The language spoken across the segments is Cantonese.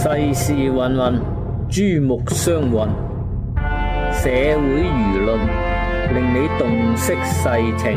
世事芸芸，珠目相混，社會輿論令你洞悉世情。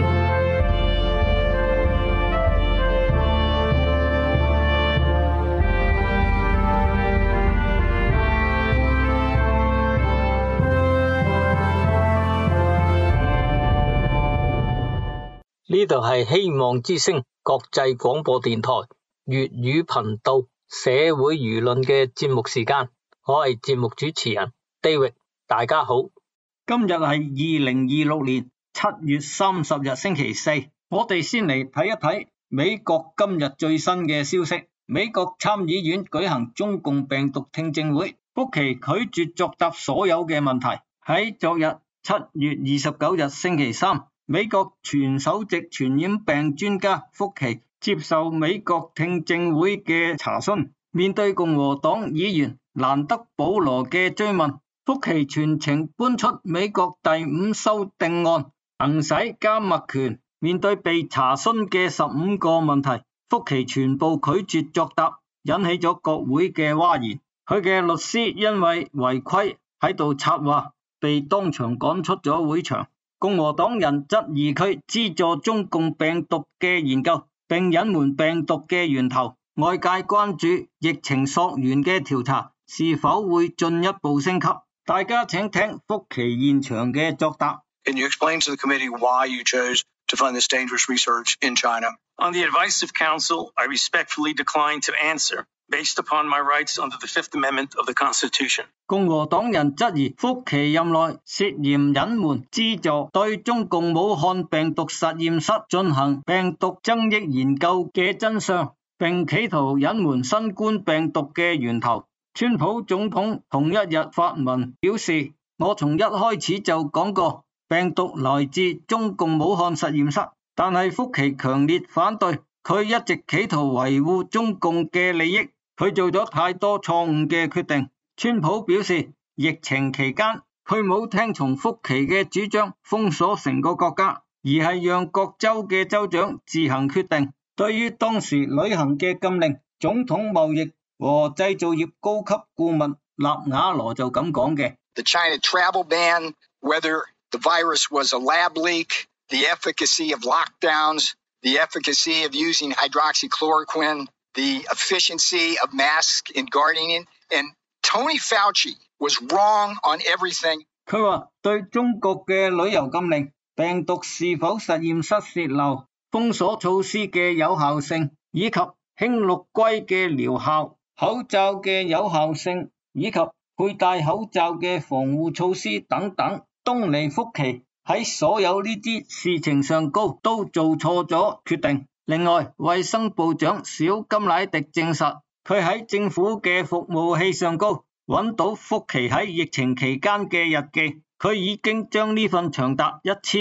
呢度係希望之聲國際廣播電台粵語頻道社會輿論嘅節目時間，我係節目主持人 David， 大家好。今日係2026年7月30日星期四，我哋先嚟睇一睇美國今日最新嘅消息。美國參議院舉行中共病毒聽證會，福奇拒絕作答所有嘅問題。喺昨日7月29日星期三，美國前首席傳染病專家福奇接受美國聽證會嘅查詢，面對共和黨議員蘭德保羅嘅追問，福奇全程搬出美國第5修訂案行使緘默權。面對被查詢嘅15個問題，福奇全部拒絕作答，引起咗國會嘅譁然。佢嘅律師因為違規喺度插話，被當場趕出咗會場。共和黨人質疑佢資助中共病毒嘅研究，並隱瞞病毒嘅源頭。外界關注疫情溯源嘅調查是否會進一步升級。大家請聽福奇現場嘅作答。 Can you explain to the committee why you chose to fund this dangerous research in China? On the advice of counsel, I respectfully decline to answer.Based upon my rights under the Fifth Amendment of the Constitution. 共和黨人質疑福奇任內涉嫌隱瞞資助對中共武漢病毒實驗室進行病毒增益研究嘅真相，並企圖隱瞞新冠病毒嘅源頭。川普總統同一日發文表示，我從一開始就講過病毒來自中共武漢實驗室，但係福奇強烈反對，佢一直企圖維護中共嘅利益。佢做咗太多錯誤嘅決定。川普表示，疫情期間佢冇聽從福奇嘅主張封鎖成個國家，而係讓各州嘅州長自行決定。對於當時旅行嘅禁令，總統貿易和製造業高級顧問納瓦羅就咁講嘅。 The China travel ban, whether the virus was a lab leak, the efficacy of lockdowns, the efficacy of using hydroxychloroquine,the efficiency of masks in gardening, and Tony Fauci was wrong on everything. 佢話對中國嘅旅遊禁令、病毒是否實驗室洩漏、封鎖措施嘅有效性，以及氫氯龜嘅療效、口罩嘅有效性，以及佩戴口罩嘅防護措施等等，東尼福奇喺所有呢啲事情上高都做錯咗決定。另外，衛生部長小甘迺迪證實，佢喺政府嘅服務器上高揾到福奇喺疫情期間嘅日記，佢已經將呢份長達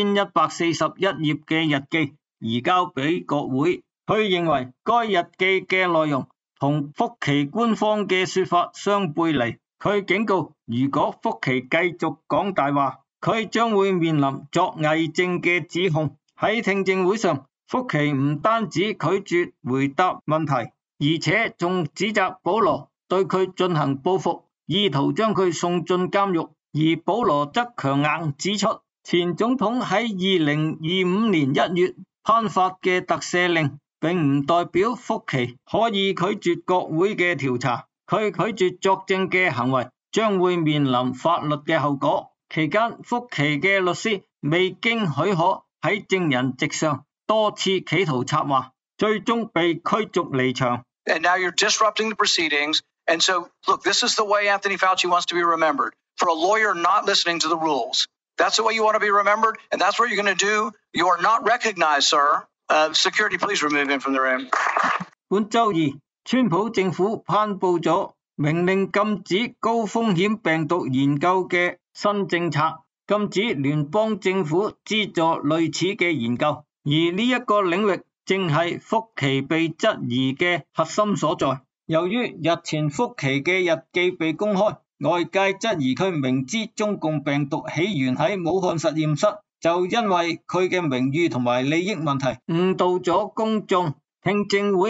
1141頁嘅日記移交俾國會。佢認為該日記嘅內容同福奇官方嘅說法相背離。佢警告，如果福奇繼續講大話，佢將會面臨作偽證嘅指控。喺聽證會上，福奇唔單止拒絕回答問題，而且仲指責保羅對佢進行報復，意圖將佢送進監獄。而保羅則強硬指出，前總統喺2025年1月頒發嘅特赦令，並唔代表福奇可以拒絕國會嘅調查。佢拒絕作證嘅行為將會面臨法律嘅後果。期間，福奇嘅律師未經許可喺證人席上多次企圖插話，最終被驅逐離場。 And now you're disrupting the proceedings. And so, look, this is the way Anthony Fauci wants to be remembered. For a lawyer not listening to the rules. That's the way you want to be remembered, and that's what you're going to do. You are not recognized, sir. Security, please remove him from the room. 本週二，川普政府頒布咗命令禁止高風險病毒研究嘅新政策，禁止聯邦政府資助類似嘅研究。而呢一個領域正係福奇被質疑嘅核心所在。由於日前福奇嘅日記被公開，外界質疑佢明知中共病毒起源喺武漢實驗室，就因為佢嘅名譽同埋利益問題誤導咗公眾。聽證會後，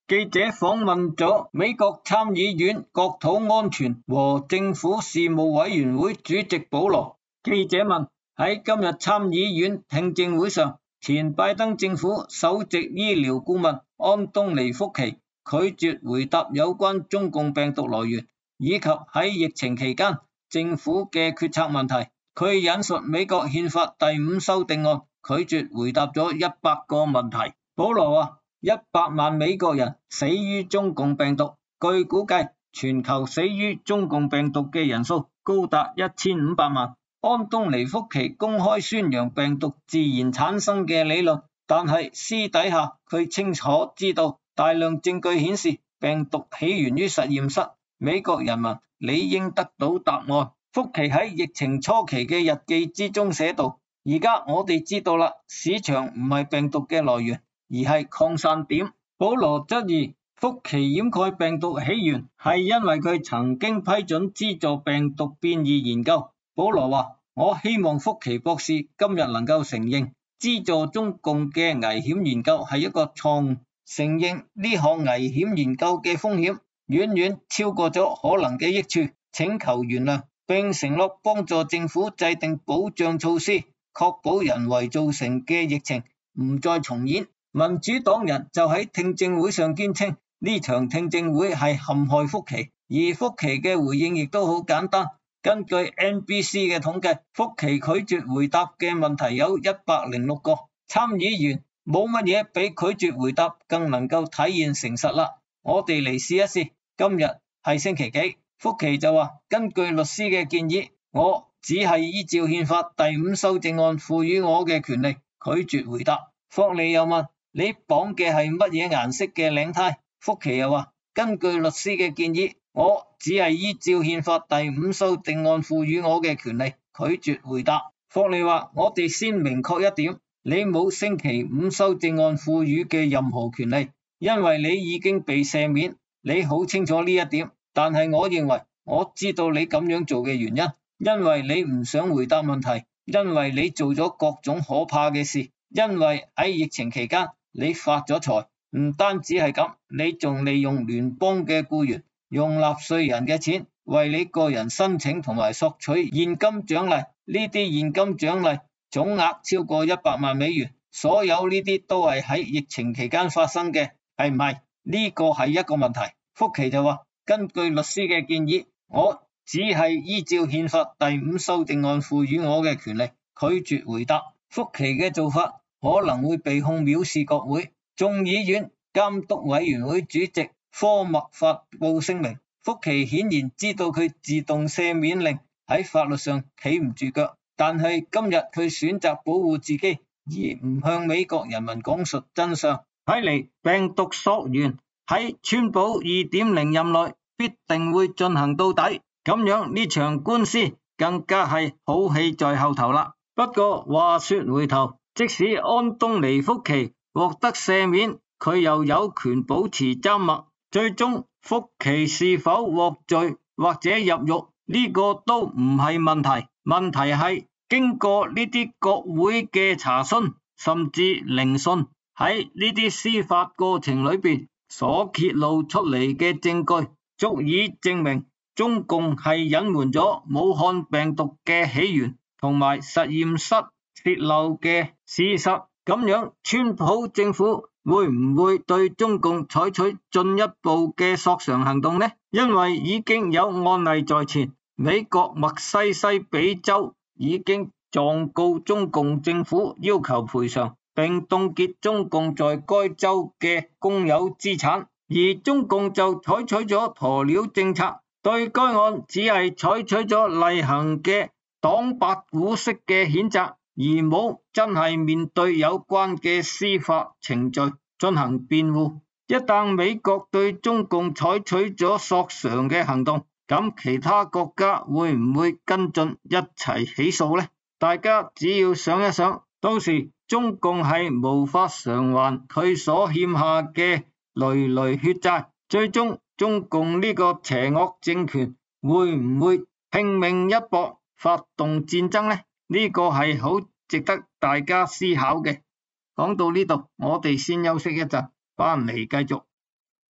記者訪問咗美國參議院國土安全和政府事務委員會主席保羅。記者問：喺今日參議院聽證會上，前拜登政府首席醫療顧問安東尼福奇拒絕回答有關中共病毒來源以及喺疫情期間政府嘅決策問題。佢引述美國憲法第5修訂案，拒絕回答咗100個問題。保羅話：100萬美國人死於中共病毒，據估計全球死於中共病毒嘅人數高達1500萬。安東尼福奇公開宣揚病毒自然產生嘅理論，但係私底下佢清楚知道大量證據顯示病毒起源於實驗室，美國人民理應得到答案。福奇喺疫情初期嘅日記之中寫道：而家我哋知道啦，市場唔係病毒嘅來源，而係擴散點。保羅質疑福奇掩蓋病毒起源係因為佢曾經批准資助病毒變異研究。保羅話：我希望福奇博士今日能夠承認資助中共嘅危險研究係一個錯誤，承認呢項危險研究嘅風險遠遠超過咗可能嘅益處，請求原諒，並承諾幫助政府制定保障措施，確保人為造成嘅疫情唔再重演。民主黨人就喺聽證會上堅稱呢場聽證會係陷害福奇，而福奇嘅回應亦都好簡單。根據 NBC 嘅統計，福奇拒絕回答嘅問題有106個。參議員冇乜嘢比拒絕回答更能夠體現誠實啦。我哋嚟試一試，今日係星期幾？福奇就話：根據律師嘅建議，我只係依照憲法第5修正案賦予我嘅權利，拒絕回答。霍利又問：你綁嘅係乜嘢顏色嘅領呔？福奇又話：根據律師嘅建議，我只係依照憲法第5修正案賦予我嘅權利，拒絕回答。霍利話：我哋先明確一點，你冇星期5修正案賦予嘅任何權利，因為你已經被赦免，你好清楚呢一點。但係我認為，我知道你咁樣做嘅原因，因為你唔想回答問題，因為你做咗各種可怕嘅事，因為喺疫情期間你發咗財，唔單止係咁，你仲利用聯邦嘅僱員，用納稅人嘅錢為你個人申請同埋索取現金獎勵，呢啲現金獎勵總額超過100萬美元，所有呢啲都係喺疫情期間發生嘅，係唔係？呢個係一個問題。福奇就話：根據律師嘅建議，我只係依照憲法第5修正案賦予我嘅權利，拒絕回答。福奇嘅做法可能會被控藐視國會。眾議院監督委員會主席科默發布聲明，福奇顯然知道佢自動赦免令喺法律上企唔住腳，但係今日佢選擇保護自己，而唔向美國人民講述真相。睇嚟病毒溯源喺川普 2.0 任內必定會進行到底，咁樣呢場官司更加係好戲在後頭啦。不過話說回頭，即使安東尼福奇獲得赦免，佢又有權保持緘默，最終福奇是否獲罪或者入獄，呢個都唔係問題。問題係經過呢啲國會嘅查詢甚至聆訊，喺呢啲司法過程裏邊所揭露出嚟嘅證據，足以證明中共係隱瞞咗武漢病毒嘅起源同埋實驗室洩漏嘅事實。咁樣川普政府會唔會對中共採取進一步嘅索償行動呢？因為已經有案例在前，美國密西西比州已經狀告中共政府要求賠償，並凍結中共在該州嘅公有資產，而中共就採取咗鴕鳥政策，對該案只係採取咗例行嘅黨八股式嘅譴責，而冇真係面對有關嘅司法程序進行辯護。一旦美國對中共採取咗索償嘅行動，咁其他國家會唔會跟進一齊起訴呢？大家只要想一想，到時中共係無法償還佢所欠下嘅累累血債，最終中共呢個邪惡政權會唔會拼命一搏發動戰爭呢？呢個係好值得大家思考嘅。講到呢度，我哋先休息一陣，翻嚟繼續。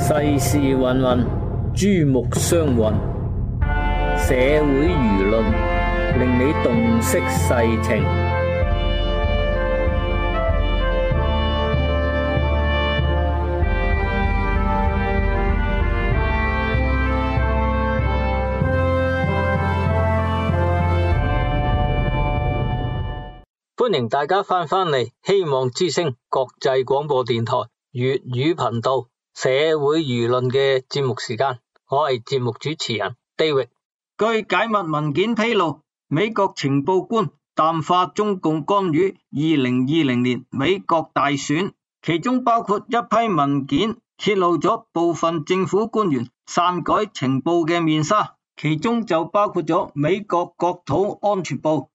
世事芸芸，珠目相混，社會輿論令你洞悉世情。歡迎大家翻嚟希望之聲國際廣播電台粵語頻道社會輿論嘅節目時間，我係節目主持人 David。 據解密文件披露，美國情報官淡化中共干預2020年美國大選，其中包括一批文件揭露咗部分政府官員篡改情報嘅面紗，其中就包括咗美國國土安全部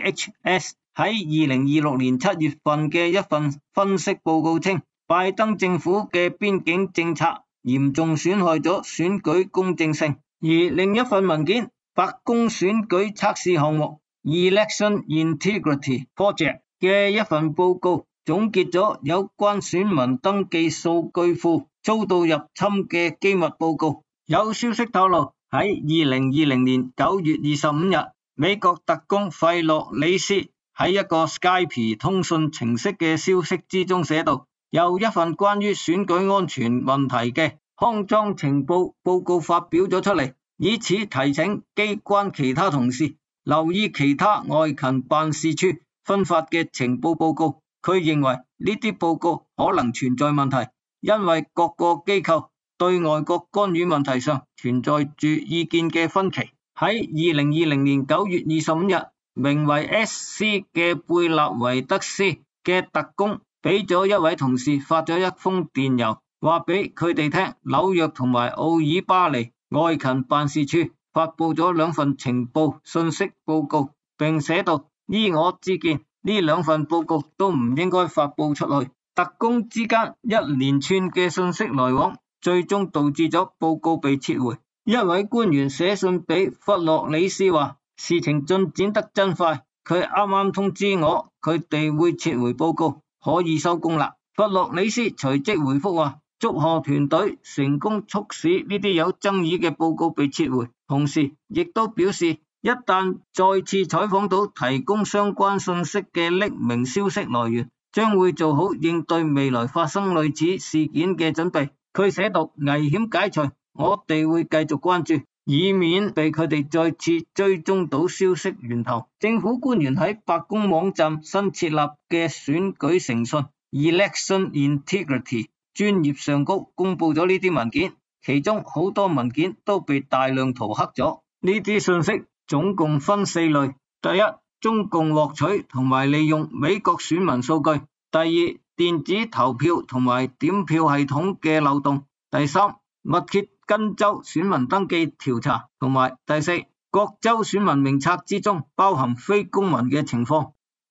DHS 喺2026年7月份嘅一份分析報告稱，拜登政府嘅邊境政策嚴重損害咗選舉公正性。而另一份文件，白宮選舉測試項目 Election Integrity Project 嘅一份報告，總結咗有關選民登記數據庫遭到入侵嘅機密報告。有消息透露，喺2020年9月25日，美國特工費洛里斯喺一個 Skype 通訊程式嘅消息之中寫道，有一份關於選舉安全問題嘅骯髒情報報告發表咗出嚟，以此提醒機關其他同事留意其他外勤辦事處分發嘅情報報告。佢認為呢啲報告可能存在問題，因為各個機構對外國干預問題上存在住意見嘅分歧。喺2020年9月25日，名為 SC 嘅貝納維德斯嘅特工俾咗一位同事發咗一封電郵，話俾佢哋聽紐約同埋奧爾巴尼外勤辦事處發佈咗2份情報信息報告，並寫道，依我之見，呢2份報告都唔應該發佈出去。特工之間一連串嘅信息來往，最終導致咗報告被撤回。一位官員寫信俾弗洛里斯話，事情進展得真快，佢啱啱通知我，佢哋會撤回報告，可以收工啦。弗洛里斯隨即回覆話，祝賀團隊成功促使呢啲有爭議嘅報告被撤回，同時亦都表示，一旦再次採訪到提供相關信息嘅匿名消息來源，將會做好應對未來發生類似事件嘅準備。佢寫道，危險解除，我哋會繼續關注，以免被佢哋再次追蹤到消息源頭。政府官員喺白宮網站新設立嘅選舉誠信 Election Integrity 專頁上高公布咗呢啲文件，其中好多文件都被大量塗黑咗。呢啲信息總共分4類：第一，中共獲取同埋利用美國選民數據；第二，電子投票同埋點票系統嘅漏洞；第三，密歇根州選民登記調查，同埋第四，各州選民名冊之中包含非公民嘅情況。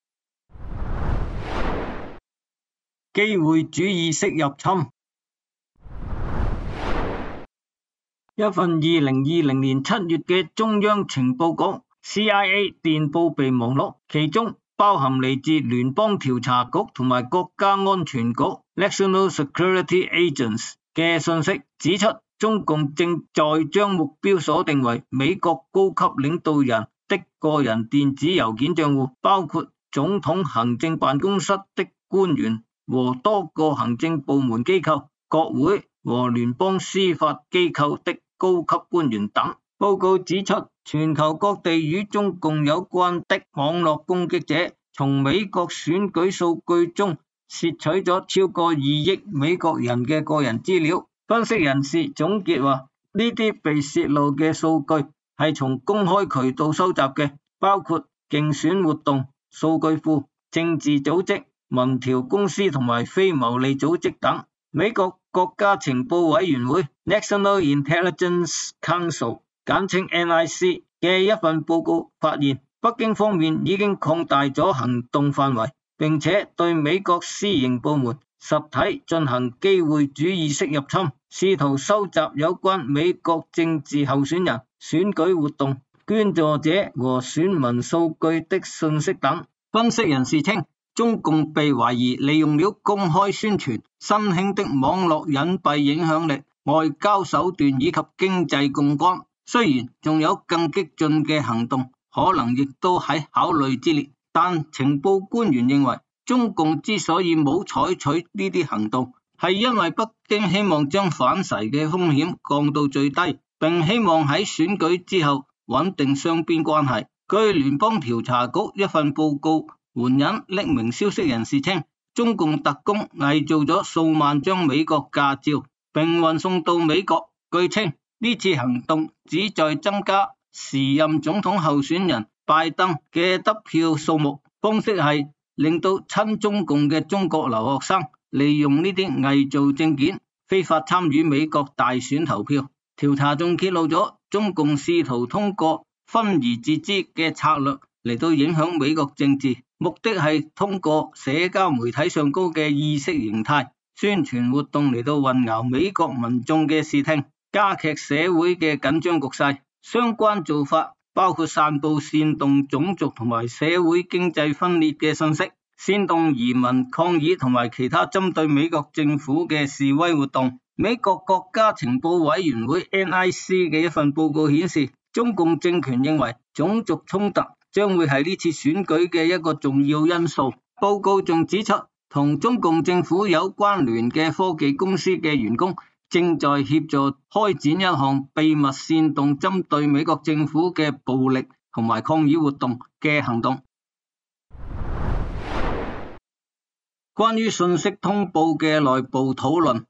機會主義式入侵。一份2020年7月嘅中央情報局 CIA 電報備忘錄，其中包含嚟自聯邦調查局同埋國家安全局 National Security Agents 嘅信息，指出中共正在將目標鎖定為美國高級領導人的個人電子郵件賬戶，包括總統行政辦公室的官員和多個行政部門機構、國會和聯邦司法機構的高級官員等。報告指出，全球各地與中共有關的網絡攻擊者，從美國選舉數據中竊取咗超過2億美國人嘅個人資料。分析人士總結話，呢啲被洩露嘅數據係從公開渠道收集嘅，包括競選活動、數據庫、政治組織、民調公司同埋非牟利組織等。美國國家情報委員會 National Intelligence Council 簡稱 NIC 嘅一份報告發現，北京方面已經擴大咗行動範圍，並且對美國私營部門實體進行機會主義式入侵，試圖收集有關美國政治候選人、選舉活動、捐助者和選民數據的信息等。分析人士稱，中共被懷疑利用了公開宣傳新興的網絡隱蔽影響力， 外交手段以及經濟槓桿。雖然仲有更激進嘅行動，可能亦都喺考慮之列，但情報官員認為，中共之所以冇採取呢啲行動，係因為北京希望將反噬嘅風險降到最低，並希望喺選舉之後穩定雙邊關係。據聯邦調查局一份報告援引匿名消息人士稱，中共特工偽造咗數萬張美國駕照，並運送到美國。據稱，呢次行動旨在增加時任總統候選人拜登嘅得票數目，方式係令到親中共嘅中國留學生利用呢啲偽造證件非法參與美國大選投票。調查仲揭露咗中共試圖通過分而治之嘅策略嚟到影響美國政治，目的係通過社交媒體上高嘅意識形態宣傳活動嚟到混淆美國民眾嘅視聽，加劇社會嘅緊張局勢。相關做法包括散布煽動種族同埋社會經濟分裂嘅信息，煽動移民抗議同埋其他針對美國政府嘅示威活動。美國國家情報委員會 NIC 嘅一份報告顯示，中共政權認為種族衝突將會係呢次選舉嘅一個重要因素。報告仲指出，同中共政府有關聯嘅科技公司嘅員工正在協助開展一項秘密煽動針對美國政府嘅暴力同埋抗議活動嘅行動。關於信息通報嘅內部討論，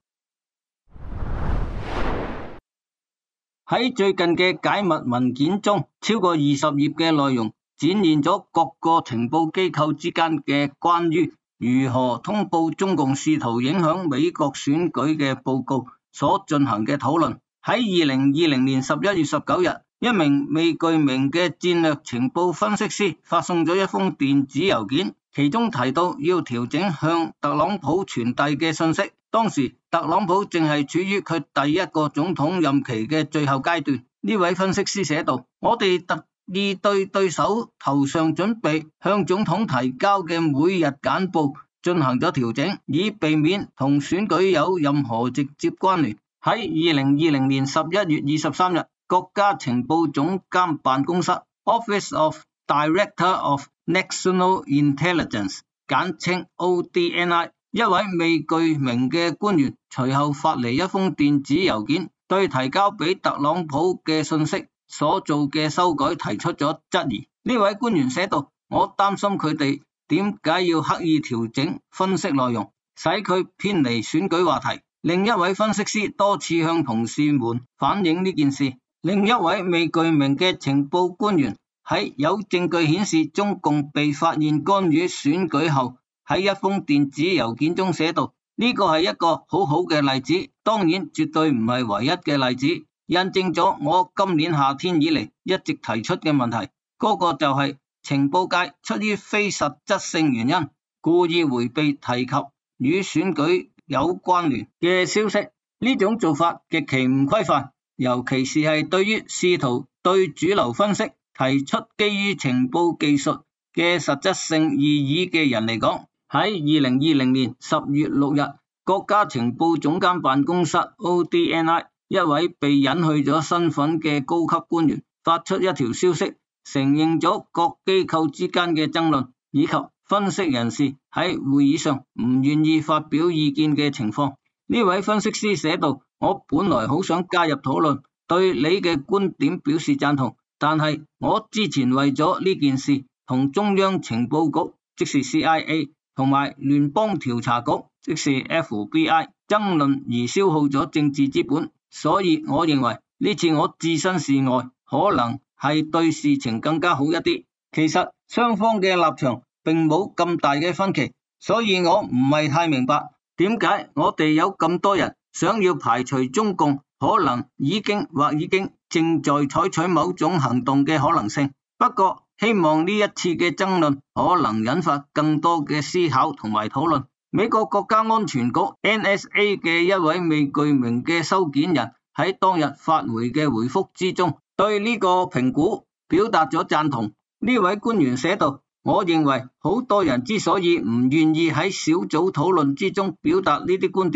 喺最近嘅解密文件中，超過20頁嘅內容展現咗各個情報機構之間嘅關於如何通報中共試圖影響美國選舉嘅報告所進行嘅討論。喺2020年11月19日，一名未具名嘅戰略情報分析師發送咗一封電子郵件，其中提到要調整向特朗普傳遞嘅信息。當時特朗普正係處於佢第一個總統任期嘅最後階段。呢位分析師寫道：我哋特意對對手頭上準備向總統提交嘅每日簡報進行咗調整，以避免同選舉有任何直接關聯。喺2020年11月23日，國家情報總監辦公室 Office of Director of National Intelligence 簡稱 ODNI 一位未具名嘅官員隨後發嚟一封電子郵件，對提交俾特朗普嘅信息所做嘅修改提出咗質疑。呢位官員寫道：我擔心佢哋點解要刻意調整分析內容，使佢偏離選舉話題。另一位分析師多次向同事們反映呢件事。另一位未具名嘅情報官員喺有證據顯示中共被發現干預選舉後，喺一封電子郵件中寫道：呢個係一個好好嘅例子，當然絕對唔係唯一嘅例子，印證咗我今年夏天以嚟一直提出嘅問題，嗰個就係情報界出於非實質性原因，故意迴避提及與選舉有關聯嘅消息。呢種做法極其唔規範，尤其是係對於試圖對主流分析提出基於情報技術嘅實質性異議嘅人嚟講。喺2020年10月6日，國家情報總監辦公室 ODNI 一位被隱去咗身份嘅高級官員發出一條消息，承認咗各機構之間嘅爭論，以及分析人士喺會議上唔願意發表意見嘅情況。呢位分析師寫道：我本來好想加入討論，對你嘅觀點表示贊同，但係我之前為咗呢件事同中央情報局即是 CIA 同埋聯邦調查局即是 FBI 爭論而消耗咗政治資本，所以我認為呢次我置身事外，可能係對事情更加好一啲。其實雙方嘅立場並冇咁大嘅分歧，所以我唔係太明白點解我哋有咁多人想要排除中共可能已經正在採取某種行動嘅可能性。不過希望呢一次嘅爭論可能引發更多嘅思考同埋討論。美國國家安全局 NSA 嘅一位未具名嘅收件人喺當日發回嘅回覆之中，對呢個評估表達咗贊同。呢位官員寫道：我認為好多人之所以唔願意喺小組討論之中表達呢啲觀點，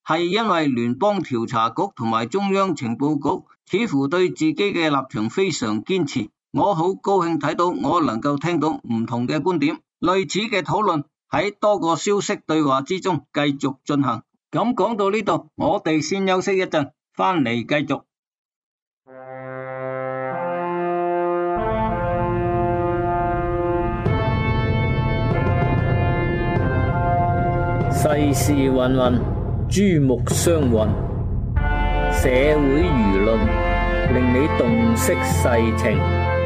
係因為聯邦調查局同埋中央情報局似乎對自己嘅立場非常堅持。我好高興睇到我能夠聽到唔同嘅觀點，類似嘅討論喺多個消息對話之中繼續進行。咁講到呢度，我哋先休息一陣，翻嚟繼續。 世事芸芸，珠目相混，社會輿論令你洞悉世情。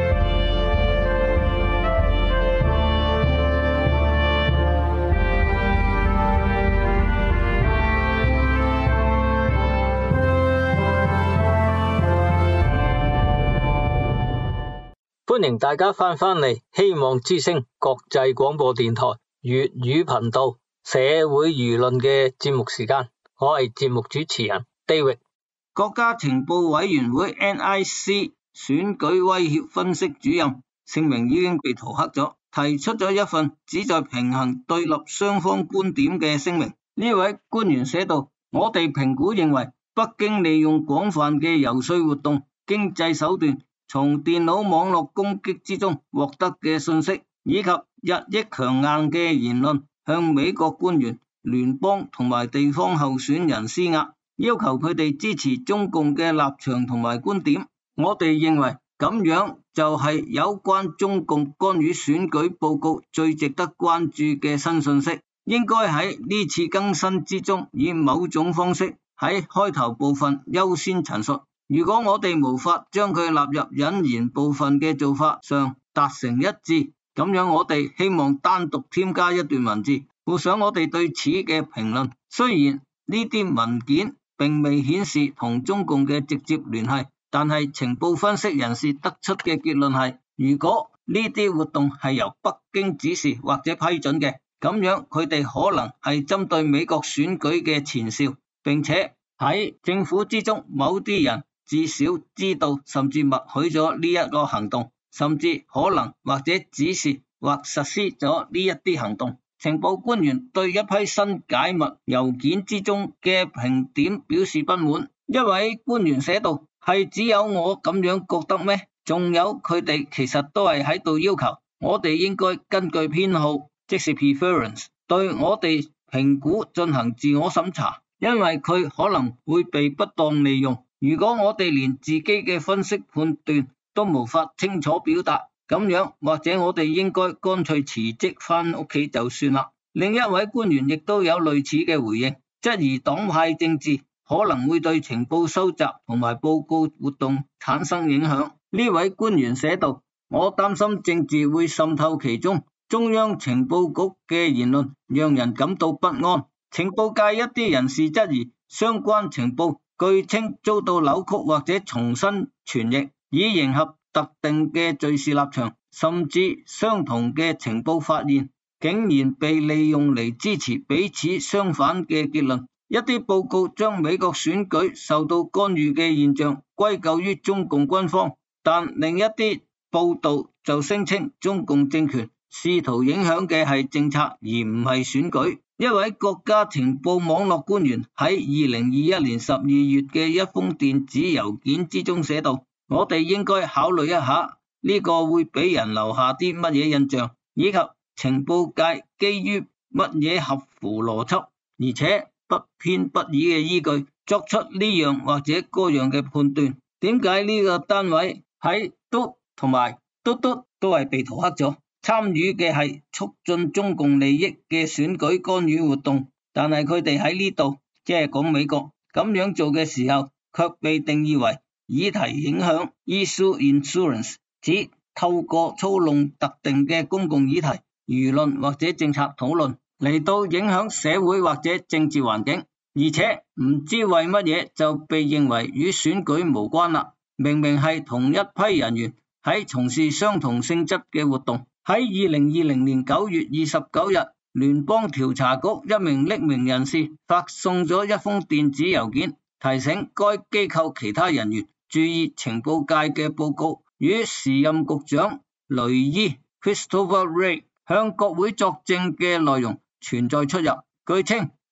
歡迎大家翻嚟希望之聲國際廣播電台粵語頻道社會輿論嘅節目時間，我係節目主持人 David。 國家情報委員會 NIC 選舉威脅分析主任姓名已經被塗黑咗，提出咗一份旨在平衡對立雙方觀點嘅聲明。呢位官員寫道：我哋評估認為，北京利用廣泛嘅遊說活動、經濟手段，從電腦網絡攻擊之中獲得嘅信息，以及日益強硬嘅言論，向美國官員、聯邦同埋地方候選人施壓，要求佢哋支持中共嘅立場同埋觀點。我哋認為咁樣就係有關中共干預選舉報告最值得關注嘅新信息，應該喺呢次更新之中以某種方式喺開頭部分優先陳述。如果我哋無法將佢納入引言部分嘅做法上達成一致，咁樣我哋希望單獨添加一段文字，附上我哋對此嘅評論。雖然呢啲文件並未顯示同中共嘅直接聯繫，但係情報分析人士得出嘅結論係，如果呢啲活動係由北京指示或者批准嘅，咁樣佢哋可能係針對美國選舉嘅前兆，並且喺政府之中某啲人至少知道甚至默許咗呢一個行動，甚至可能或者指示或實施咗呢一啲行動。情報官員對一批新解密郵件之中嘅評點表示不滿。一位官員寫道：係只有我咁樣覺得咩？仲有佢哋其實都係喺度要求我哋應該根據偏好，即是 preference， 對我哋評估進行自我審查，因為佢可能會被不當利用。如果我哋連自己嘅分析判斷都無法清楚表達，咁樣或者我哋應該乾脆辭職返屋企就算啦。另一位官員亦都有類似嘅回應，質疑黨派政治可能會對情報收集同埋報告活動產生影響。呢位官員寫道：我擔心政治會滲透其中，中央情報局嘅言論讓人感到不安。情報界一啲人士質疑相關情報據稱遭到扭曲或者重新傳譯，以迎合特定嘅敘事立場，甚至相同嘅情報發現竟然被利用嚟支持彼此相反嘅結論。一啲報告將美國選舉受到干預嘅現象歸咎於中共軍方，但另一啲報道就聲稱中共政權試圖影響嘅係政策而唔係選舉。一位國家情報網絡官員喺2021年12月嘅一封電子郵件之中寫道：我哋應該考慮一下呢個會俾人留下啲乜嘢印象，以及情報界基於乜嘢合乎邏輯而且不偏不倚嘅依據作出呢樣或者嗰樣嘅判斷。點解呢個單位喺嘟同埋嘟嘟都係被塗黑咗？參與嘅係促進中共利益嘅選舉干預活動，但係佢哋喺呢度，即係講美國咁樣做嘅時候，卻被定義為議題影響 issue influence， 指透過操弄特定嘅公共議題、輿論或者政策討論嚟到影響社會或者政治環境，而且唔知為乜嘢就被認為與選舉無關啦。明明係同一批人員喺從事相同性質嘅活動。喺2020年9月29日，聯邦調查局一名匿名人士發送咗一封電子郵件，提醒該機構其他人員注意情報界嘅報告與時任局長雷伊 Christopher Wray 向國會作證嘅內容存在出入。據稱，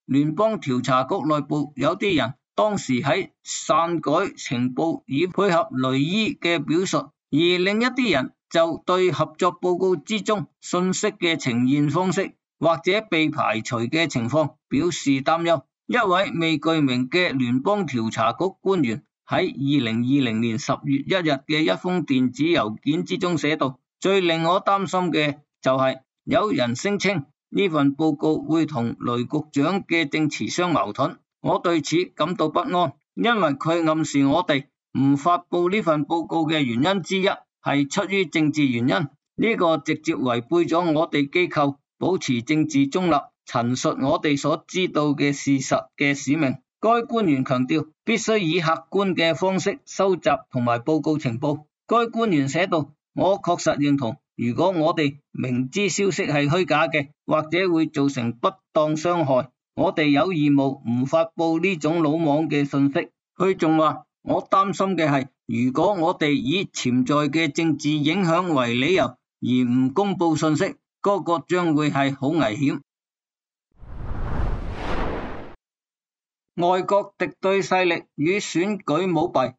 聯邦調查局內部有啲人當時喺篡改情報以配合雷伊嘅表述，而另一啲人就對合作報告之中信息嘅呈現方式或者被排除嘅情況表示擔憂。一位未具名嘅聯邦調查局官員喺2020年10月1日嘅一封電子郵件之中寫道：最令我擔心嘅就係有人聲稱呢份報告會同雷局長嘅證詞相矛盾，我對此感到不安，因為佢暗示我哋唔發布呢份報告嘅原因之一係出於政治原因，呢個直接違背咗我哋機構保持政治中立，陳述我哋所知道嘅事實嘅使命。該官員強調必須以客觀嘅方式收集同埋報告情報。該官員寫道：我確實認同，如果我哋明知消息係虛假嘅，或者會造成不當傷害，我哋有義務唔發布呢種魯莽嘅信息。佢仲話：我擔心嘅係，如果我哋以潛在嘅政治影響為理由而唔公布信息，嗰個將會係好危險。外國敵對勢力與選舉舞弊。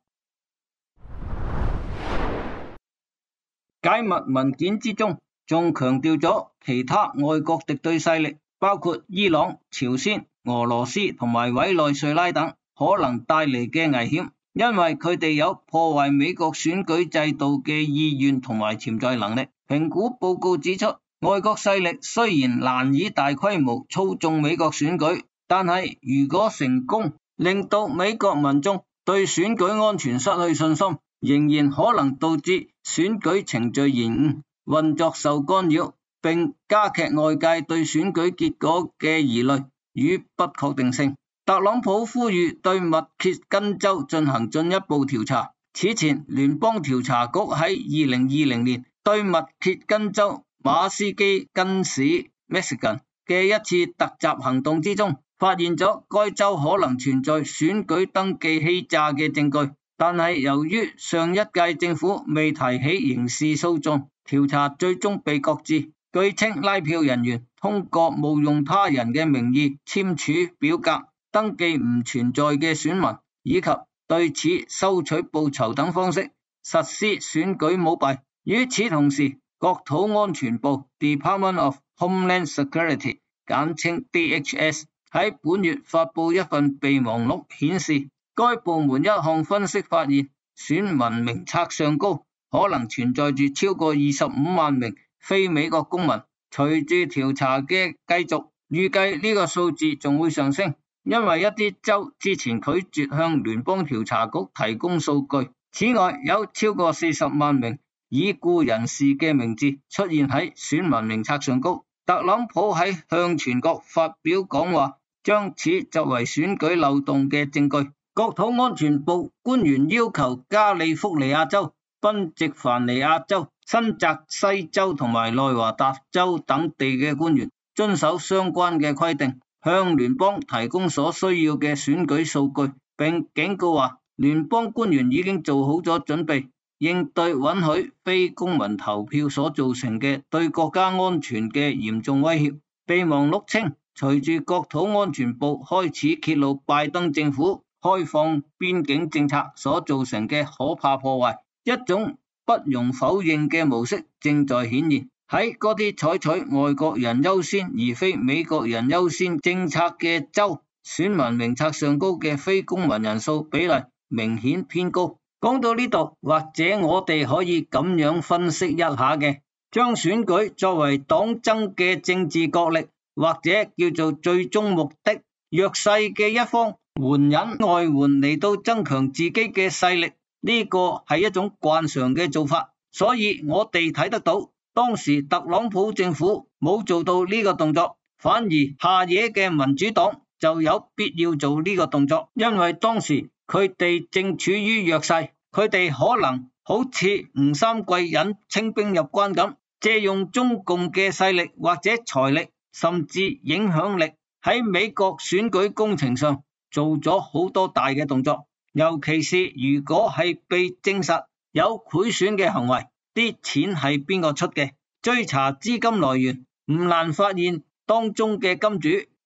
解密文件之中仲強調咗其他外國敵對勢力，包括伊朗、朝鮮、俄羅斯同埋委內瑞拉等可能帶嚟嘅危險，因為佢哋有破壞美國選舉制度嘅意願同埋潛在能力。評估報告指出，外國勢力雖然難以大規模操縱美國選舉，但係如果成功令到美國民眾對選舉安全失去信心，仍然可能導致選舉程序延誤、運作受干擾，並加劇外界對選舉結果嘅疑慮與不確定性。特朗普呼籲對密歇根州進行進一步調查。此前，聯邦調查局喺2020年對密歇根州馬斯基根市 Michigan 嘅一次突襲行動之中，發現咗該州可能存在選舉登記欺詐嘅證據，但係由於上一屆政府未提起刑事訴訟，調查最終被擱置。據稱拉票人員通過冒用他人嘅名義簽署表格，登記唔存在嘅選民，以及對此收取報酬等方式實施選舉舞弊。與此同時，國土安全部 Department of Homeland Security 簡稱 DHS 喺本月發布一份備忘錄，顯示該部門一項分析發現，選民名冊上高可能存在住超過25萬名非美國公民。隨住調查嘅繼續，預計呢個數字仲會上升，因為一啲州之前拒絕向聯邦調查局提供數據。此外，有超過40萬名已故人士嘅名字出現喺選民名冊上高。特朗普喺向全國發表講話，將此作為選舉漏洞嘅證據。國土安全部官員要求加利福尼亞州、賓夕凡尼亞州、新澤西州同埋內華達州等地嘅官員遵守相關嘅規定，向聯邦提供所需要嘅選舉數據，並警告話聯邦官員已經做好咗準備，應對允許非公民投票所造成嘅對國家安全嘅嚴重威脅。備忘錄稱，隨住國土安全部開始揭露拜登政府開放邊境政策所造成嘅可怕破壞，一種不容否認嘅模式正在顯現。喺嗰啲採取外國人優先而非美國人優先政策嘅州，選民名冊上高嘅非公民人數比例明顯偏高。講到呢度，或者我哋可以咁樣分析一下嘅，將選舉作為黨爭嘅政治角力，或者叫做最終目的，弱勢嘅一方援引外援嚟到增強自己嘅勢力，呢個係一種慣常嘅做法。所以我哋睇得到，當時特朗普政府冇做到呢個動作，反而下野嘅民主黨就有必要做呢個動作，因為當時佢哋正處於弱勢，佢哋可能好似吳三桂引清兵入關咁，借用中共嘅勢力或者財力甚至影響力，喺美國選舉工程上做咗好多大嘅動作。尤其是如果係被證實有賄選嘅行為，啲錢係邊個出嘅，追查資金來源，唔難發現當中嘅金主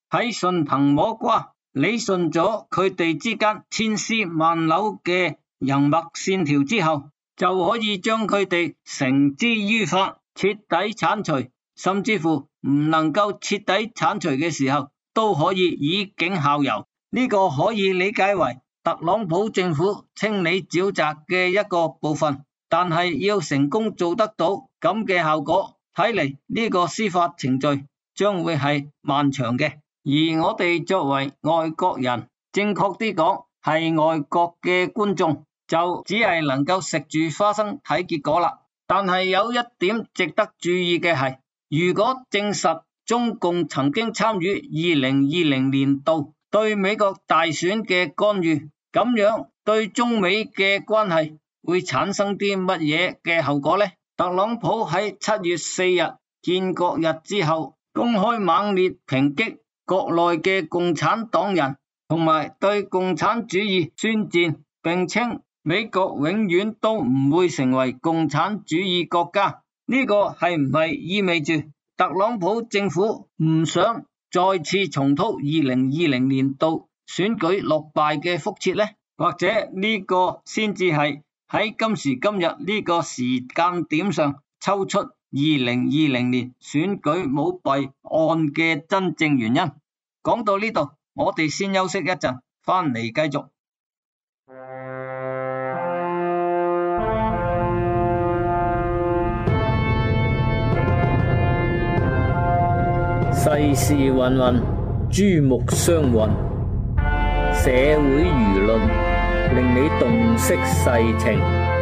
喺順藤摸瓜，理順咗佢哋之間千絲萬縷嘅人脈線條之後，就可以將佢哋繩之於法，徹底剷除，甚至乎唔能夠徹底剷除嘅時候，都可以以儆效尤。呢個可以理解為特朗普政府清理沼澤嘅一個部分，但係要成功做得到咁嘅效果，睇嚟呢個司法程序將會係漫長嘅。而我哋作為外國人，正確啲講係外國嘅觀眾，就只係能夠食住花生睇結果啦。但係有一點值得注意嘅係，如果證實中共曾經參與2020年度對美國大選嘅干預，咁樣對中美嘅關係會產生啲乜嘢嘅後果呢？特朗普喺7月4日建國日之後，公開猛烈抨擊國內嘅共產黨人，同埋對共產主義宣戰，並稱美國永遠都唔會成為共產主義國家。呢個係唔係意味住特朗普政府唔想再次重蹈2020年度選舉落敗嘅覆轍呢？或者呢個先至係喺今時今日呢個時間點上抽出2020年選舉舞弊案嘅真正原因？講到呢度，我哋先休息一陣，翻嚟繼續。 世事芸芸，珠目相混，社會輿論令你洞悉世情。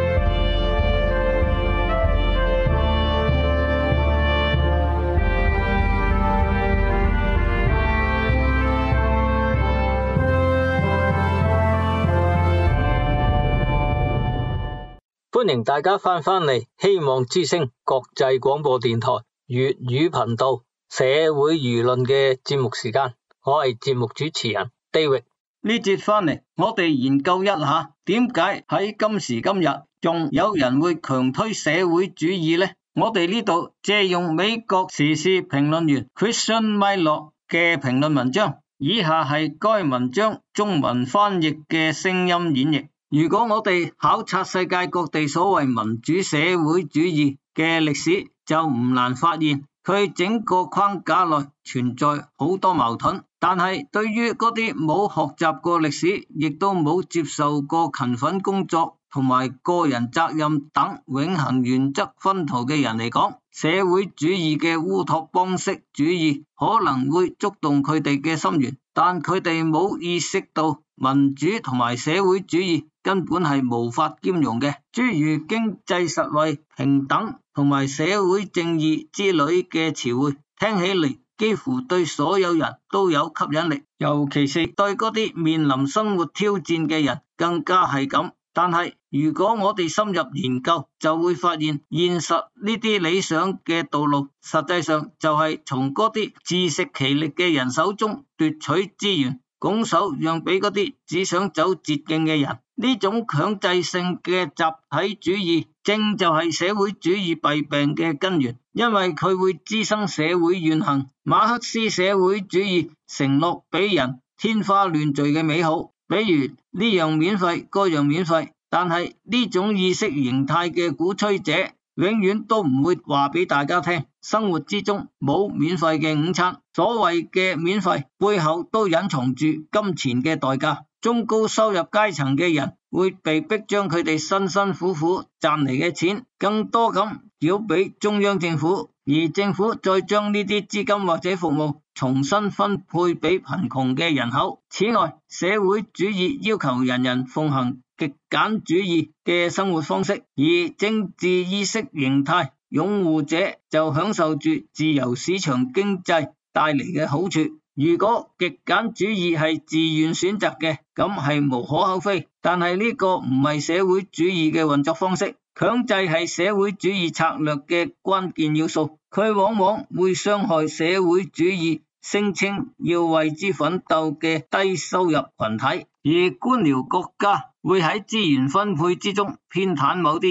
歡迎大家翻嚟希望之聲國際廣播電台粵語頻道社會輿論嘅節目時間，我係節目主持人 David。 呢節翻嚟，我哋研究一下點解喺今時今日仲有人會強推社會主義呢？我哋呢度借用美國時事評論員 Christian Milo 嘅評論文章，以下係該文章中文翻譯嘅聲音演繹。如果我哋考察世界各地所謂民主社會主義嘅歷史，就唔難發現佢整個框架內存在好多矛盾。但係對於嗰啲冇學習過歷史，亦都冇接受過勤奮工作同埋個人責任等永恆原則薰陶嘅人嚟講，社會主義嘅烏托邦式主義可能會觸動佢哋嘅心弦，但佢哋冇意識到民主同埋社會主義根本係無法兼容嘅。諸如經濟實惠、平等同埋社會正義之類嘅詞彙，聽起嚟幾乎對所有人都有吸引力，尤其是對嗰啲面臨生活挑戰嘅人更加係咁。但係如果我哋深入研究，就會發現現實呢啲理想嘅道路，實際上就係從嗰啲自食其力嘅人手中奪取資源，拱手讓俾嗰啲只想走捷徑嘅人。呢種強制性嘅集體主義，正就係社會主義弊病嘅根源，因為佢會滋生社會怨恨。馬克思社會主義承諾俾人天花亂墜嘅美好，比如呢樣免費，嗰樣免費，但係呢種意識形態嘅鼓吹者永遠都唔會話俾大家聽，生活之中冇免費嘅午餐。所謂嘅免費背後都隱藏住金錢嘅代價。中高收入階層嘅人會被迫將佢哋辛辛苦苦賺嚟嘅錢更多咁繳俾中央政府，而政府再將呢啲資金或者服務重新分配俾貧窮嘅人口。此外，社會主義要求人人奉行極簡主義嘅生活方式，而政治意識形態擁護者就享受住自由市場經濟帶嚟嘅好處。如果極簡主義係自願選擇嘅，咁係無可厚非，但係呢個唔係社會主義嘅運作方式。強制係社會主義策略嘅關鍵要素，佢往往會傷害社會主義聲稱要為之奮鬥嘅低收入群體，而官僚國家會喺資源分配之中偏袒某啲人。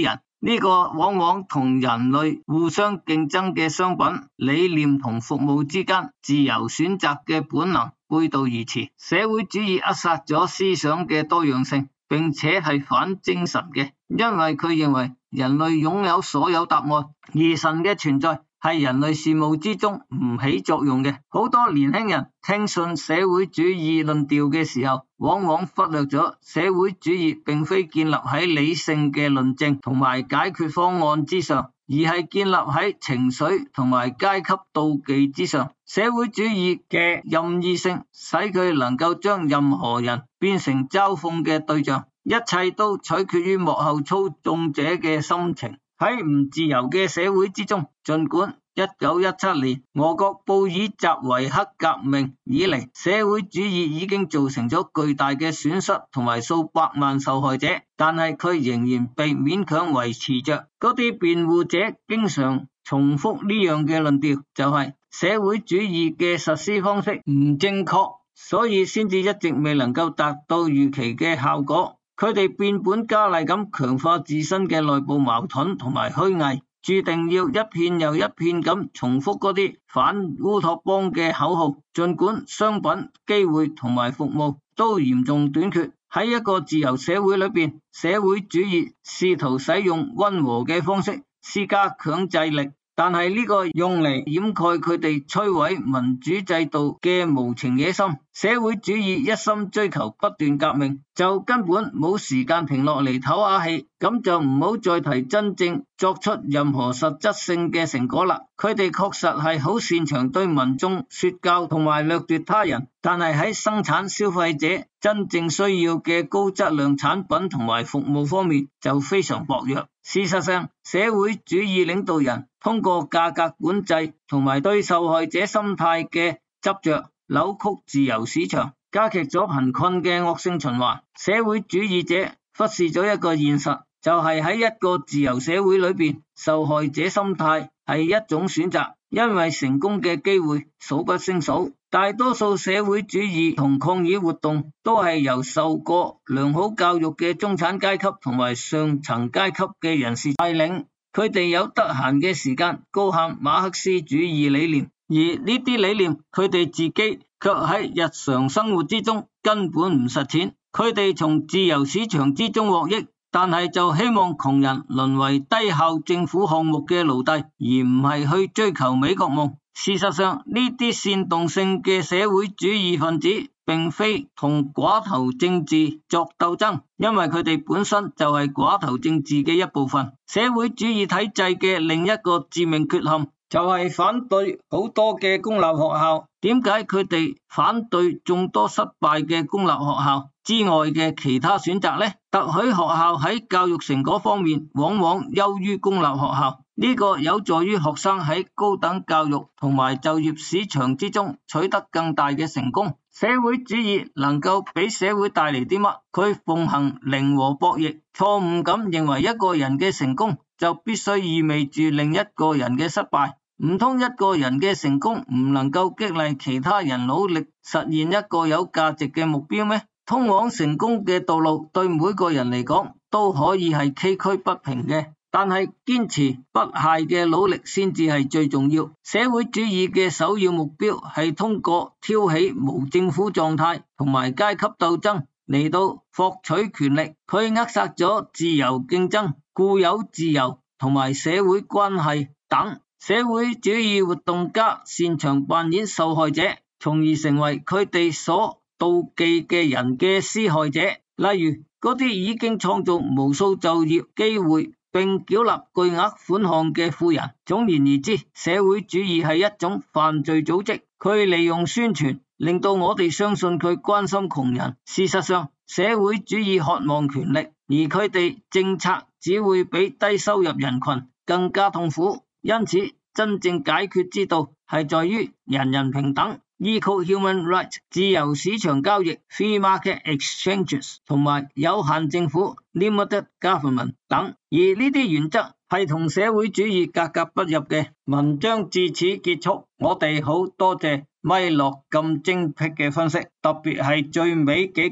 呢個往往同人類互相競爭嘅商品、理念同服務之間自由選擇嘅本能背道而馳。社會主義扼殺咗思想嘅多樣性，並且係反精神嘅，因為佢認為人類擁有所有答案，而神嘅存在係人類事務之中唔起作用嘅。好多年輕人聽信社會主義論調嘅時候，往往忽略咗社會主義並非建立喺理性嘅論證同埋解決方案之上，而係建立喺情緒同埋階級妒忌之上。社會主義嘅任意性使佢能夠將任何人變成嘲諷嘅對象，一切都取決於幕後操縱者嘅心情。喺唔自由嘅社會之中，儘管1917年俄國布爾什維克革命以嚟，社會主義已經造成咗巨大嘅損失同埋數百萬受害者，但係佢仍然被勉強維持着。嗰啲辯護者經常重複呢樣嘅論調，就係社會主義嘅實施方式唔正確，所以先至一直未能夠達到預期嘅效果。佢哋變本加厲咁強化自身嘅內部矛盾同埋虛偽，注定要一片又一片咁重複嗰啲反烏托邦嘅口號。儘管商品、機會同埋服務都嚴重短缺，喺一個自由社會裏邊，社會主義試圖使用溫和嘅方式施加強制力，但係呢個用嚟掩蓋佢哋摧毀民主制度嘅無情野心。社會主義一心追求不斷革命，就根本冇時間停落嚟唞下氣，咁就唔好再提真正作出任何實質性嘅成果啦。佢哋確實係好擅長對民眾說教同埋掠奪他人，但係喺生產消費者真正需要嘅高質量產品同埋服務方面就非常薄弱。事實上，社會主義領導人通過價格管制同埋對受害者心態嘅執着，扭曲自由市場，加劇咗貧困嘅惡性循環。社會主義者忽視咗一個現實，就係喺一個自由社會裏邊，受害者心態係一種選擇，因為成功嘅機會數不勝數。大多數社會主義同抗議活動都係由受過良好教育嘅中產階級同埋上層階級嘅人士帶領，佢哋有得閒嘅時間高喊馬克思主義理念，而呢啲理念佢哋自己卻喺日常生活之中根本唔實踐。佢哋從自由市場之中獲益，但係就希望窮人淪為低效政府項目嘅奴隸，而唔係去追求美國夢。事實上，呢啲煽動性嘅社會主義分子並非同寡頭政治作鬥爭，因為佢哋本身就係寡頭政治嘅一部分。社會主義體制嘅另一個致命缺陷就係反對好多嘅公立學校。點解佢哋反對眾多失敗嘅公立學校之外嘅其他選擇呢？特許學校喺教育成果方面往往優於公立學校，呢個有助於學生喺高等教育同埋就業市場之中取得更大嘅成功。社會主義能夠俾社會帶嚟啲乜？佢奉行零和博弈，錯誤咁認為一個人嘅成功就必須意味住另一個人嘅失敗。唔通一個人嘅成功唔能夠激勵其他人努力實現一個有價值嘅目標咩？通往成功嘅道路對每個人嚟講都可以係崎嶇不平嘅，但係堅持不懈嘅努力先至係最重要。社會主義嘅首要目標係通過挑起無政府狀態同埋階級鬥爭嚟到獲取權力。佢扼殺咗自由競爭、固有自由同埋社會關係等。社會主義活動家擅長扮演受害者，從而成為佢哋所妒忌嘅人嘅施害者。例如嗰啲已經創造無數就業機會並繳納巨額款項嘅富人。總而言之，社會主義係一種犯罪組織，佢利用宣傳令到我哋相信佢關心窮人。事實上，社會主義渴望權力，而佢哋政策只會比低收入人群更加痛苦。因此，真正解決之道係在於人人平等 （equal human rights）、自由市場交易 （free market exchanges） 同埋有限政府 （limited government） 等。而呢啲原則係同社會主義格格不入嘅。文章至此結束，我哋好多謝米洛咁精闢嘅分析，特別係最尾幾句。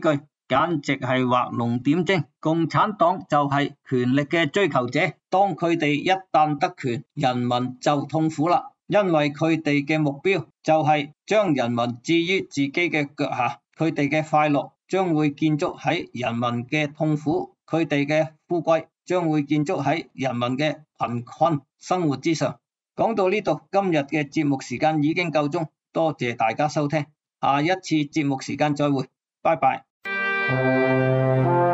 簡直係畫龍點睛。共產黨就係權力嘅追求者，當佢哋一旦得權，人民就痛苦啦，因為佢哋嘅目標就係將人民置於自己嘅腳下，佢哋嘅快樂將會建築喺人民嘅痛苦，佢哋嘅富貴將會建築喺人民嘅貧困生活之上。講到呢度，今日嘅節目時間已經夠鐘，多謝大家收聽，下一次節目時間再會，拜拜。